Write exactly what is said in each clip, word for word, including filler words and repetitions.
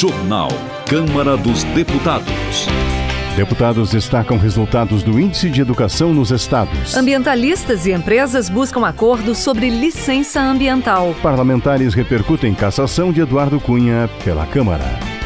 Jornal Câmara dos Deputados. Deputados destacam resultados do Índice de Educação nos estados. Ambientalistas e empresas buscam acordo sobre licença ambiental. Parlamentares repercutem cassação de Eduardo Cunha pela Câmara.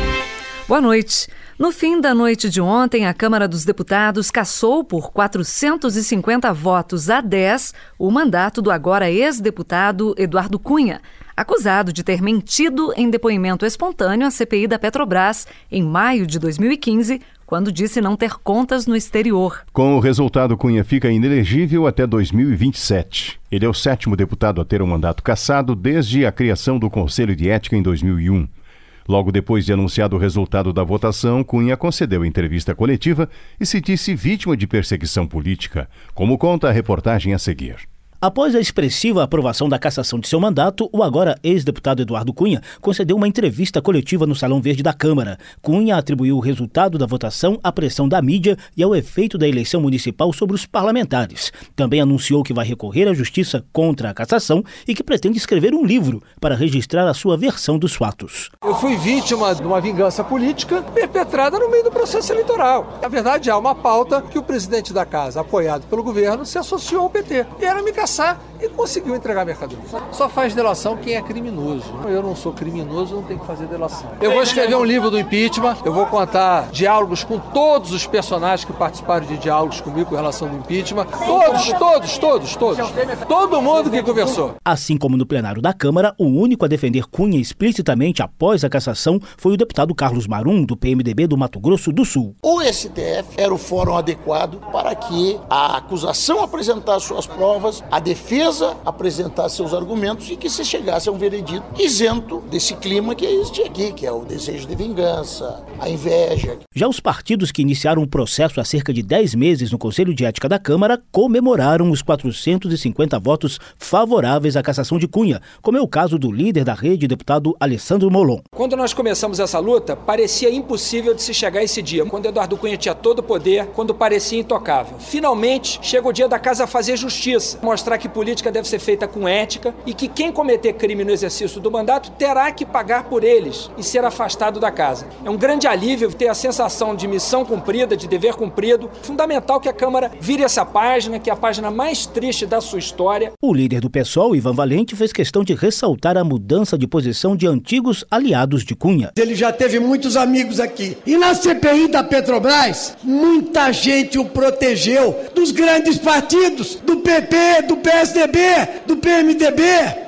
Boa noite. No fim da noite de ontem, a Câmara dos Deputados cassou por quatrocentos e cinquenta votos a dez o mandato do agora ex-deputado Eduardo Cunha, acusado de ter mentido em depoimento espontâneo à C P I da Petrobras em maio de dois mil e quinze, quando disse não ter contas no exterior. Com o resultado, Cunha fica inelegível até dois mil e vinte e sete. Ele é o sétimo deputado a ter um mandato cassado desde a criação do Conselho de Ética em dois mil e um. Logo depois de anunciado o resultado da votação, Cunha concedeu entrevista coletiva e se disse vítima de perseguição política, como conta a reportagem a seguir. Após a expressiva aprovação da cassação de seu mandato, o agora ex-deputado Eduardo Cunha concedeu uma entrevista coletiva no Salão Verde da Câmara. Cunha atribuiu o resultado da votação à pressão da mídia e ao efeito da eleição municipal sobre os parlamentares. Também anunciou que vai recorrer à justiça contra a cassação e que pretende escrever um livro para registrar a sua versão dos fatos. Eu fui vítima de uma vingança política perpetrada no meio do processo eleitoral. Na verdade, há uma pauta que o presidente da casa, apoiado pelo governo, se associou ao P T. E era me caçar e conseguiu entregar a mercadoria. Só faz delação quem é criminoso. Eu não sou criminoso, não tenho que fazer delação. Eu vou escrever um livro do impeachment, eu vou contar diálogos com todos os personagens que participaram de diálogos comigo com relação ao impeachment. Todos, todos, todos, todos. Todo mundo que conversou. Assim como no plenário da Câmara, o único a defender Cunha explicitamente após a cassação foi o deputado Carlos Marum, do P M D B do Mato Grosso do Sul. O S T F era o fórum adequado para que a acusação apresentasse suas provas, a defesa apresentar seus argumentos e que se chegasse a um veredito isento desse clima que existe aqui, que é o desejo de vingança, a inveja. Já os partidos que iniciaram o processo há cerca de dez meses no Conselho de Ética da Câmara comemoraram os quatrocentos e cinquenta votos favoráveis à cassação de Cunha, como é o caso do líder da rede, deputado Alessandro Molon. Quando nós começamos essa luta, parecia impossível de se chegar a esse dia, quando Eduardo Cunha tinha todo o poder, quando parecia intocável. Finalmente, chega o dia da casa fazer justiça, mostrar que política deve ser feita com ética e que quem cometer crime no exercício do mandato terá que pagar por eles e ser afastado da casa. É um grande alívio ter a sensação de missão cumprida, de dever cumprido. Fundamental que a Câmara vire essa página, que é a página mais triste da sua história. O líder do PSOL, Ivan Valente, fez questão de ressaltar a mudança de posição de antigos aliados de Cunha. Ele já teve muitos amigos aqui. E na C P I da Petrobras, muita gente o protegeu dos grandes partidos, do P P, do P S D B, do P M D B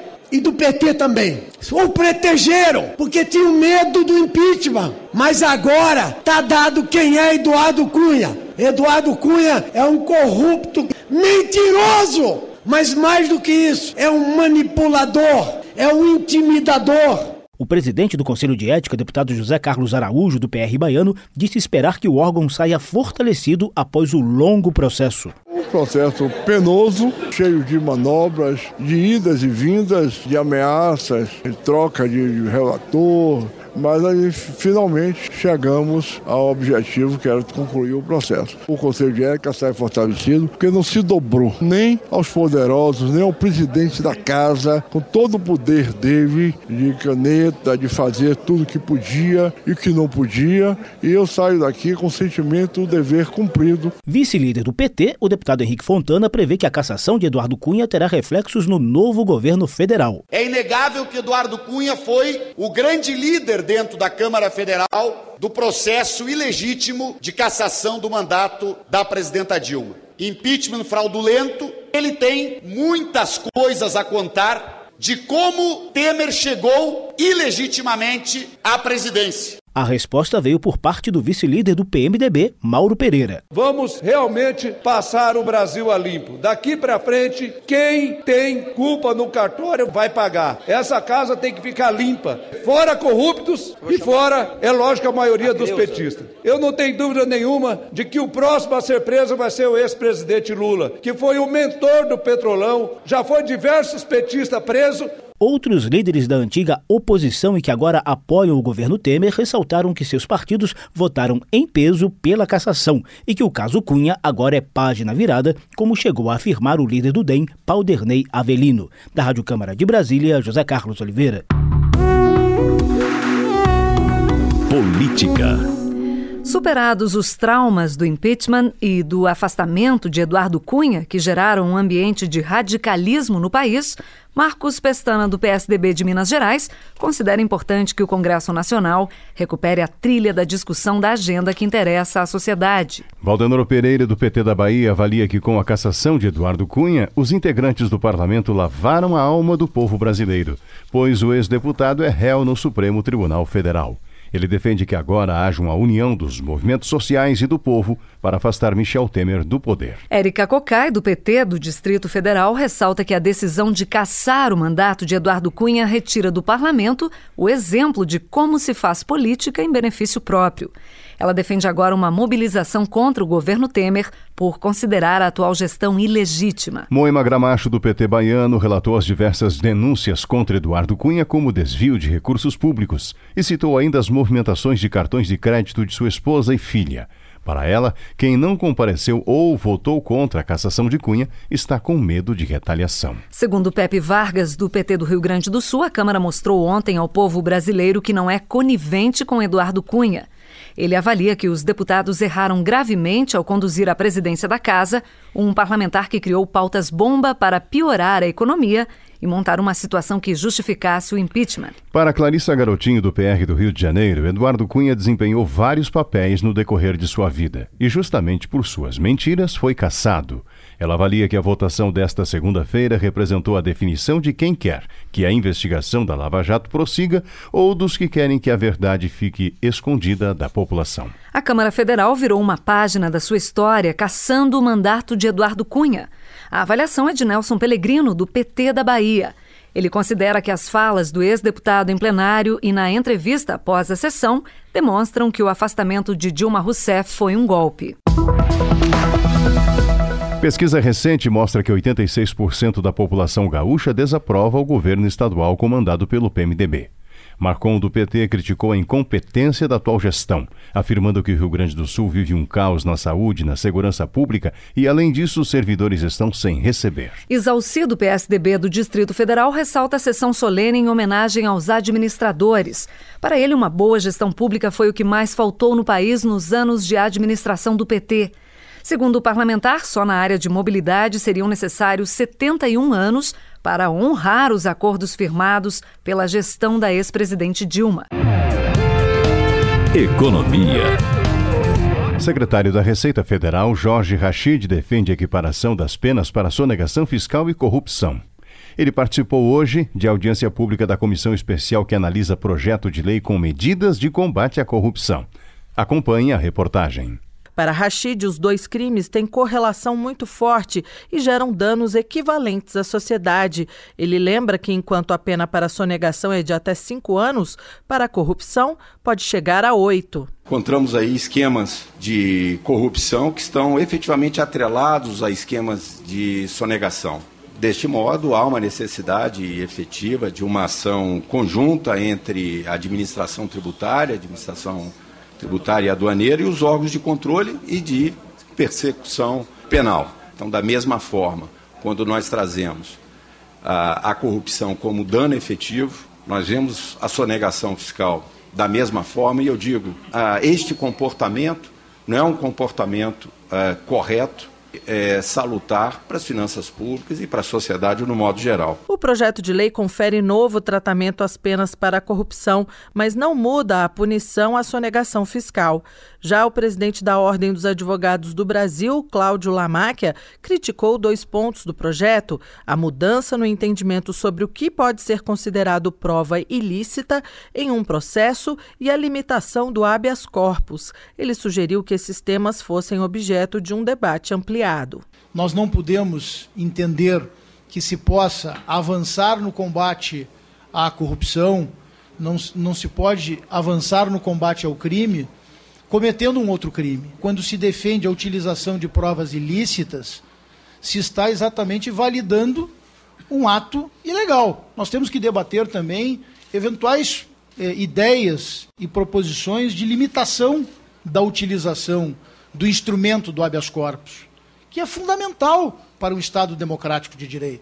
e do P T também. O protegeram porque tinham medo do impeachment. Mas agora tá dado quem é Eduardo Cunha. Eduardo Cunha é um corrupto mentiroso. Mas mais do que isso, é um manipulador, é um intimidador. O presidente do Conselho de Ética, deputado José Carlos Araújo, do P R baiano, disse esperar que o órgão saia fortalecido após o longo processo. Um processo penoso, cheio de manobras, de idas e vindas, de ameaças, de troca de relator, mas aí finalmente chegamos ao objetivo que era concluir o processo. O Conselho de Ética sai fortalecido porque não se dobrou nem aos poderosos, nem ao presidente da casa, com todo o poder dele de caneta, de fazer tudo que podia e que não podia, e eu saio daqui com o sentimento do dever cumprido. Vice-líder do P T, o deputado Henrique Fontana prevê que a cassação de Eduardo Cunha terá reflexos no novo governo federal. É inegável que Eduardo Cunha foi o grande líder dentro da Câmara Federal do processo ilegítimo de cassação do mandato da presidenta Dilma. Impeachment fraudulento, ele tem muitas coisas a contar de como Temer chegou ilegitimamente à presidência. A resposta veio por parte do vice-líder do P M D B, Mauro Pereira. Vamos realmente passar o Brasil a limpo. Daqui para frente, quem tem culpa no cartório vai pagar. Essa casa tem que ficar limpa. Fora corruptos e fora, é lógico, a maioria dos petistas. Eu não tenho dúvida nenhuma de que o próximo a ser preso vai ser o ex-presidente Lula, que foi o mentor do Petrolão, já foi diversos petistas presos. Outros líderes da antiga oposição e que agora apoiam o governo Temer ressaltaram que seus partidos votaram em peso pela cassação e que o caso Cunha agora é página virada, como chegou a afirmar o líder do D E M, Paulderney Avelino. Da Rádio Câmara de Brasília, José Carlos Oliveira. Política. Superados os traumas do impeachment e do afastamento de Eduardo Cunha, que geraram um ambiente de radicalismo no país, Marcos Pestana, do P S D B de Minas Gerais, considera importante que o Congresso Nacional recupere a trilha da discussão da agenda que interessa à sociedade. Valdenor Pereira, do P T da Bahia, avalia que com a cassação de Eduardo Cunha, os integrantes do parlamento lavaram a alma do povo brasileiro, pois o ex-deputado é réu no Supremo Tribunal Federal. Ele defende que agora haja uma união dos movimentos sociais e do povo para afastar Michel Temer do poder. Érica Cocai, do P T do Distrito Federal, ressalta que a decisão de cassar o mandato de Eduardo Cunha retira do parlamento o exemplo de como se faz política em benefício próprio. Ela defende agora uma mobilização contra o governo Temer por considerar a atual gestão ilegítima. Moema Gramacho, do P T baiano, relatou as diversas denúncias contra Eduardo Cunha como desvio de recursos públicos e citou ainda as movimentações de cartões de crédito de sua esposa e filha. Para ela, quem não compareceu ou votou contra a cassação de Cunha está com medo de retaliação. Segundo Pepe Vargas, do P T do Rio Grande do Sul, a Câmara mostrou ontem ao povo brasileiro que não é conivente com Eduardo Cunha. Ele avalia que os deputados erraram gravemente ao conduzir à presidência da casa um parlamentar que criou pautas-bomba para piorar a economia e montar uma situação que justificasse o impeachment. Para Clarissa Garotinho, do P R do Rio de Janeiro, Eduardo Cunha desempenhou vários papéis no decorrer de sua vida e, justamente por suas mentiras, foi cassado. Ela avalia que a votação desta segunda-feira representou a definição de quem quer que a investigação da Lava Jato prossiga ou dos que querem que a verdade fique escondida da população. A Câmara Federal virou uma página da sua história cassando o mandato de Eduardo Cunha. A avaliação é de Nelson Pellegrino, do P T da Bahia. Ele considera que as falas do ex-deputado em plenário e na entrevista após a sessão demonstram que o afastamento de Dilma Rousseff foi um golpe. Pesquisa recente mostra que oitenta e seis por cento da população gaúcha desaprova o governo estadual comandado pelo P M D B. Marcon, do P T, criticou a incompetência da atual gestão, afirmando que o Rio Grande do Sul vive um caos na saúde e na segurança pública e, além disso, os servidores estão sem receber. Isalci, do P S D B do Distrito Federal, ressalta a sessão solene em homenagem aos administradores. Para ele, uma boa gestão pública foi o que mais faltou no país nos anos de administração do P T. Segundo o parlamentar, só na área de mobilidade seriam necessários setenta e um anos para honrar os acordos firmados pela gestão da ex-presidente Dilma. Economia. Secretário da Receita Federal, Jorge Rachid, defende a equiparação das penas para sonegação fiscal e corrupção. Ele participou hoje de audiência pública da Comissão Especial que analisa projeto de lei com medidas de combate à corrupção. Acompanhe a reportagem. Para Rachid, os dois crimes têm correlação muito forte e geram danos equivalentes à sociedade. Ele lembra que enquanto a pena para sonegação é de até cinco anos, para a corrupção pode chegar a oito. Encontramos aí esquemas de corrupção que estão efetivamente atrelados a esquemas de sonegação. Deste modo, há uma necessidade efetiva de uma ação conjunta entre a administração tributária, a administração tributária e aduaneira e os órgãos de controle e de persecução penal. Então, da mesma forma, quando nós trazemos a, a corrupção como dano efetivo, nós vemos a sonegação fiscal da mesma forma, e eu digo, a, este comportamento não é um comportamento a, correto, É, salutar para as finanças públicas e para a sociedade no modo geral. O projeto de lei confere novo tratamento às penas para a corrupção, mas não muda a punição à sonegação fiscal. Já o presidente da Ordem dos Advogados do Brasil, Cláudio Lamáquia, criticou dois pontos do projeto: a mudança no entendimento sobre o que pode ser considerado prova ilícita em um processo e a limitação do habeas corpus. Ele sugeriu que esses temas fossem objeto de um debate ampliado. Nós não podemos entender que se possa avançar no combate à corrupção, não, não se pode avançar no combate ao crime cometendo um outro crime. Quando se defende a utilização de provas ilícitas, se está exatamente validando um ato ilegal. Nós temos que debater também eventuais eh, ideias e proposições de limitação da utilização do instrumento do habeas corpus, que é fundamental para um Estado democrático de direito.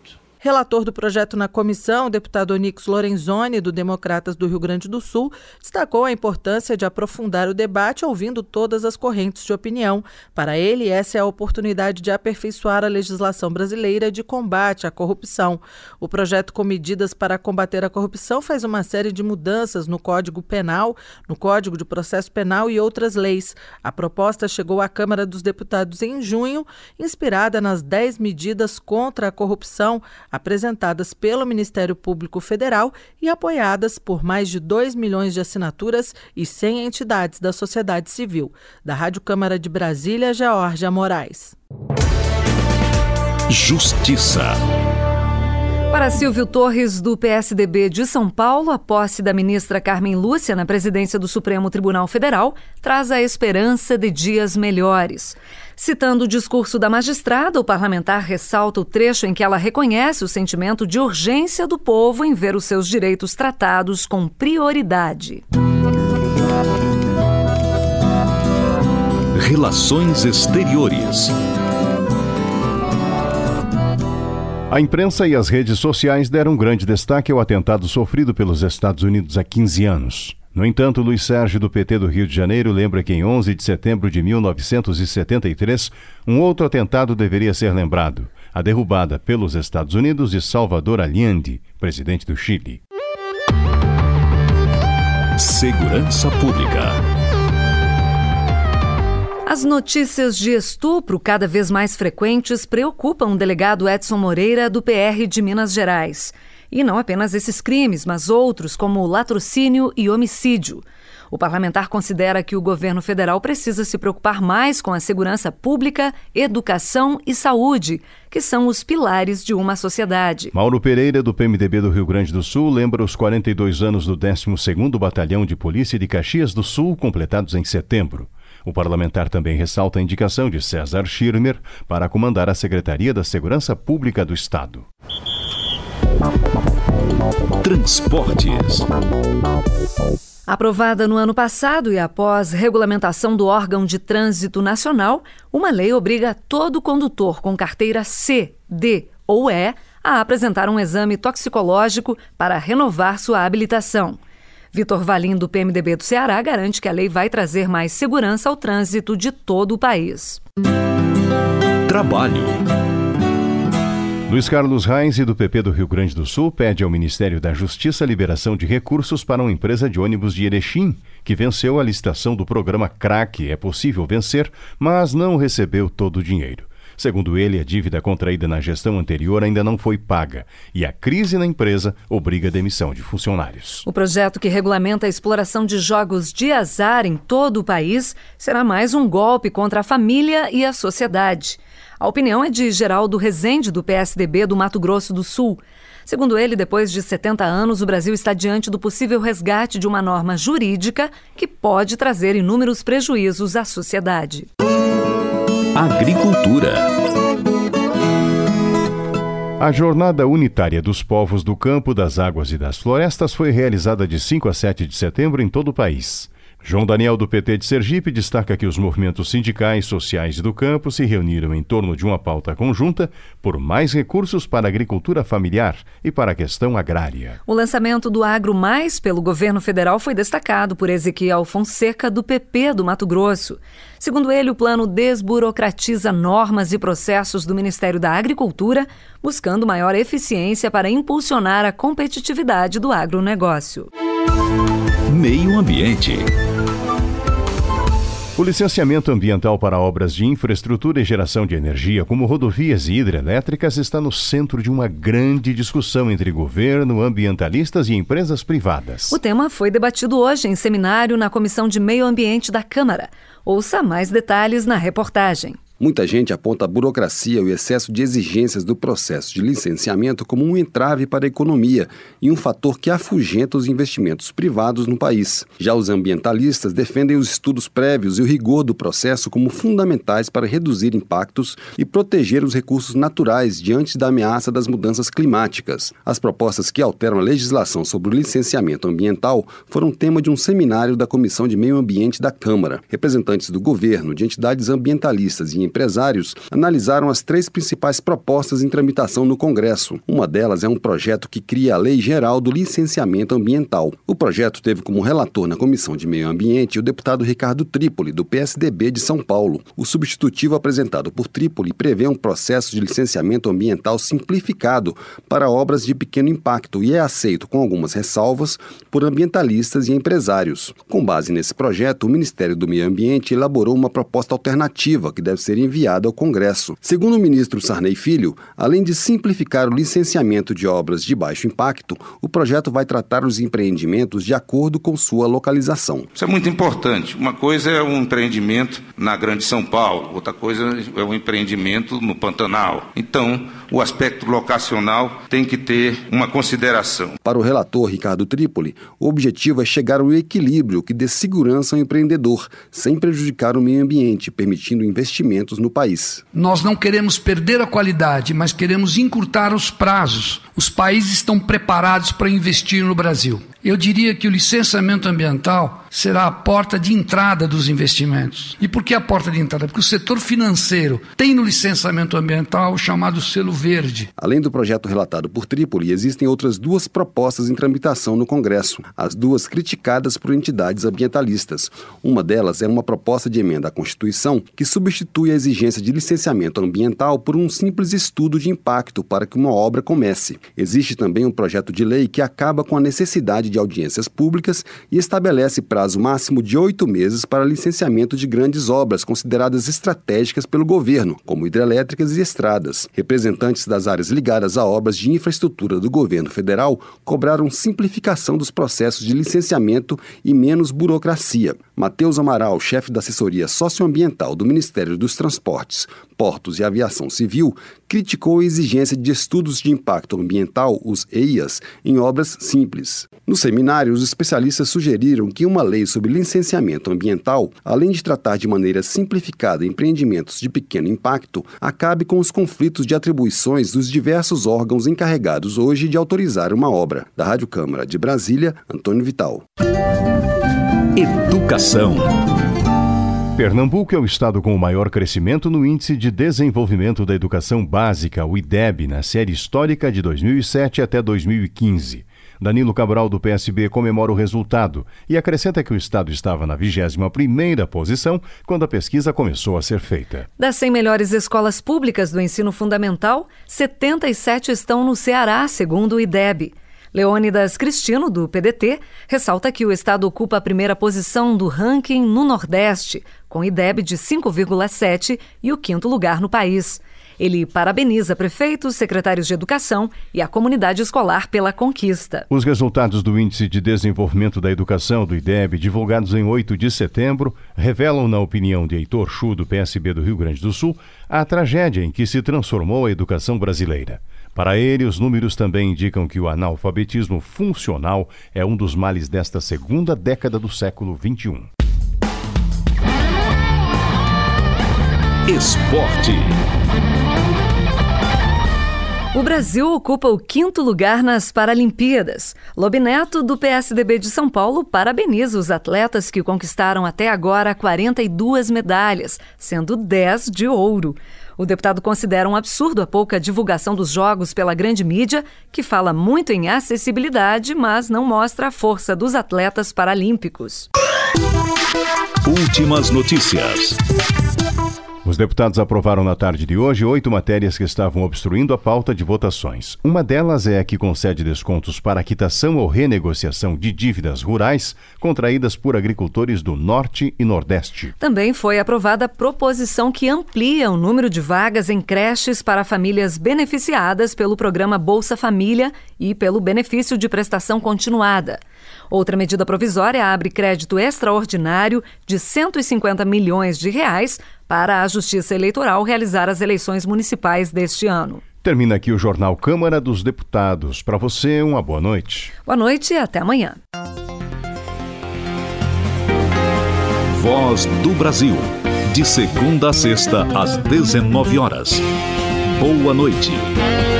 Relator do projeto na comissão, o deputado Onyx Lorenzoni, do Democratas do Rio Grande do Sul, destacou a importância de aprofundar o debate ouvindo todas as correntes de opinião. Para ele, essa é a oportunidade de aperfeiçoar a legislação brasileira de combate à corrupção. O projeto com medidas para combater a corrupção faz uma série de mudanças no Código Penal, no Código de Processo Penal e outras leis. A proposta chegou à Câmara dos Deputados em junho, inspirada nas dez medidas contra a corrupção apresentadas pelo Ministério Público Federal e apoiadas por mais de dois milhões de assinaturas e cem entidades da sociedade civil. Da Rádio Câmara de Brasília, Geórgia Moraes. Justiça. Para Silvio Torres, do P S D B de São Paulo, a posse da ministra Carmen Lúcia na presidência do Supremo Tribunal Federal traz a esperança de dias melhores. Citando o discurso da magistrada, o parlamentar ressalta o trecho em que ela reconhece o sentimento de urgência do povo em ver os seus direitos tratados com prioridade. Relações Exteriores. A imprensa e as redes sociais deram grande destaque ao atentado sofrido pelos Estados Unidos há quinze anos. No entanto, Luiz Sérgio, do P T do Rio de Janeiro, lembra que em onze de setembro de mil novecentos e setenta e três, um outro atentado deveria ser lembrado: a derrubada pelos Estados Unidos de Salvador Allende, presidente do Chile. Segurança Pública. As notícias de estupro cada vez mais frequentes preocupam o delegado Edson Moreira, do P R de Minas Gerais. E não apenas esses crimes, mas outros, como latrocínio e homicídio. O parlamentar considera que o governo federal precisa se preocupar mais com a segurança pública, educação e saúde, que são os pilares de uma sociedade. Mauro Pereira, do P M D B do Rio Grande do Sul, lembra os quarenta e dois anos do décimo segundo Batalhão de Polícia de Caxias do Sul, completados em setembro. O parlamentar também ressalta a indicação de César Schirmer para comandar a Secretaria da Segurança Pública do Estado. Transportes. Aprovada no ano passado e após regulamentação do órgão de trânsito nacional, uma lei obriga todo condutor com carteira C, D ou E a apresentar um exame toxicológico para renovar sua habilitação. Vitor Valim, do P M D B do Ceará, garante que a lei vai trazer mais segurança ao trânsito de todo o país. Trabalho. Luiz Carlos Reis, do P P do Rio Grande do Sul, pede ao Ministério da Justiça a liberação de recursos para uma empresa de ônibus de Erechim, que venceu a licitação do programa CRAC. É possível vencer, mas não recebeu todo o dinheiro. Segundo ele, a dívida contraída na gestão anterior ainda não foi paga e a crise na empresa obriga a demissão de funcionários. O projeto que regulamenta a exploração de jogos de azar em todo o país será mais um golpe contra a família e a sociedade. A opinião é de Geraldo Rezende, do P S D B do Mato Grosso do Sul. Segundo ele, depois de setenta anos, o Brasil está diante do possível resgate de uma norma jurídica que pode trazer inúmeros prejuízos à sociedade. Agricultura. A Jornada Unitária dos Povos do Campo, das Águas e das Florestas foi realizada de cinco a sete de setembro em todo o país. João Daniel, do P T de Sergipe, destaca que os movimentos sindicais, sociais e do campo se reuniram em torno de uma pauta conjunta por mais recursos para a agricultura familiar e para a questão agrária. O lançamento do Agro Mais pelo governo federal foi destacado por Ezequiel Fonseca, do P P do Mato Grosso. Segundo ele, o plano desburocratiza normas e processos do Ministério da Agricultura, buscando maior eficiência para impulsionar a competitividade do agronegócio. Meio Ambiente. O licenciamento ambiental para obras de infraestrutura e geração de energia, como rodovias e hidrelétricas, está no centro de uma grande discussão entre governo, ambientalistas e empresas privadas. O tema foi debatido hoje em seminário na Comissão de Meio Ambiente da Câmara. Ouça mais detalhes na reportagem. Muita gente aponta a burocracia e o excesso de exigências do processo de licenciamento como um entrave para a economia e um fator que afugenta os investimentos privados no país. Já os ambientalistas defendem os estudos prévios e o rigor do processo como fundamentais para reduzir impactos e proteger os recursos naturais diante da ameaça das mudanças climáticas. As propostas que alteram a legislação sobre o licenciamento ambiental foram tema de um seminário da Comissão de Meio Ambiente da Câmara. Representantes do governo, de entidades ambientalistas e empresários analisaram as três principais propostas em tramitação no Congresso. Uma delas é um projeto que cria a Lei Geral do Licenciamento Ambiental. O projeto teve como relator na Comissão de Meio Ambiente o deputado Ricardo Trípoli, do P S D B de São Paulo. O substitutivo apresentado por Trípoli prevê um processo de licenciamento ambiental simplificado para obras de pequeno impacto e é aceito com algumas ressalvas por ambientalistas e empresários. Com base nesse projeto, o Ministério do Meio Ambiente elaborou uma proposta alternativa que deve ser enviada ao Congresso. Segundo o ministro Sarney Filho, além de simplificar o licenciamento de obras de baixo impacto, o projeto vai tratar os empreendimentos de acordo com sua localização. Isso é muito importante. Uma coisa é um empreendimento na Grande São Paulo, outra coisa é um empreendimento no Pantanal. Então, o aspecto locacional tem que ter uma consideração. Para o relator Ricardo Trípoli, o objetivo é chegar ao equilíbrio que dê segurança ao empreendedor, sem prejudicar o meio ambiente, permitindo investimentos no país. Nós não queremos perder a qualidade, mas queremos encurtar os prazos. Os países estão preparados para investir no Brasil. Eu diria que o licenciamento ambiental será a porta de entrada dos investimentos. E por que a porta de entrada? Porque o setor financeiro tem no licenciamento ambiental o chamado selo verde. Além do projeto relatado por Trípoli, existem outras duas propostas em tramitação no Congresso, as duas criticadas por entidades ambientalistas. Uma delas é uma proposta de emenda à Constituição que substitui a exigência de licenciamento ambiental por um simples estudo de impacto para que uma obra comece. Existe também um projeto de lei que acaba com a necessidade de audiências públicas e estabelece prazo máximo de oito meses para licenciamento de grandes obras consideradas estratégicas pelo governo, como hidrelétricas e estradas. Representantes das áreas ligadas a obras de infraestrutura do governo federal cobraram simplificação dos processos de licenciamento e menos burocracia. Matheus Amaral, chefe da assessoria socioambiental do Ministério dos Transportes, Portos e Aviação Civil, criticou a exigência de estudos de impacto ambiental, os E I As, em obras simples. No seminário, os especialistas sugeriram que uma lei sobre licenciamento ambiental, além de tratar de maneira simplificada empreendimentos de pequeno impacto, acabe com os conflitos de atribuições dos diversos órgãos encarregados hoje de autorizar uma obra. Da Rádio Câmara de Brasília, Antônio Vital. Educação. Pernambuco é o estado com o maior crescimento no Índice de Desenvolvimento da Educação Básica, o I D E B, na série histórica de dois mil e sete até dois mil e quinze. Danilo Cabral, do P S B, comemora o resultado e acrescenta que o estado estava na vigésima primeira posição quando a pesquisa começou a ser feita. Das cem melhores escolas públicas do ensino fundamental, setenta e sete estão no Ceará, segundo o I D E B. Leônidas Cristino, do P D T, ressalta que o estado ocupa a primeira posição do ranking no Nordeste, com I D E B de cinco vírgula sete e o quinto lugar no país. Ele parabeniza prefeitos, secretários de educação e a comunidade escolar pela conquista. Os resultados do Índice de Desenvolvimento da Educação do I D E B, divulgados em oito de setembro, revelam, na opinião de Heitor Chu, do P S B do Rio Grande do Sul, a tragédia em que se transformou a educação brasileira. Para ele, os números também indicam que o analfabetismo funcional é um dos males desta segunda década do século vinte e um. Esporte. O Brasil ocupa o quinto lugar nas Paralimpíadas. Lobineto, do P S D B de São Paulo, parabeniza os atletas que conquistaram até agora quarenta e duas medalhas, sendo dez de ouro. O deputado considera um absurdo a pouca divulgação dos jogos pela grande mídia, que fala muito em acessibilidade, mas não mostra a força dos atletas paralímpicos. Últimas notícias. Os deputados aprovaram na tarde de hoje oito matérias que estavam obstruindo a pauta de votações. Uma delas é a que concede descontos para quitação ou renegociação de dívidas rurais contraídas por agricultores do Norte e Nordeste. Também foi aprovada a proposição que amplia o número de vagas em creches para famílias beneficiadas pelo programa Bolsa Família e pelo benefício de prestação continuada. Outra medida provisória abre crédito extraordinário de cento e cinquenta milhões de reais para a Justiça Eleitoral realizar as eleições municipais deste ano. Termina aqui o Jornal Câmara dos Deputados. Para você, uma boa noite. Boa noite e até amanhã. Voz do Brasil. De segunda a sexta, às dezenove horas. Boa noite.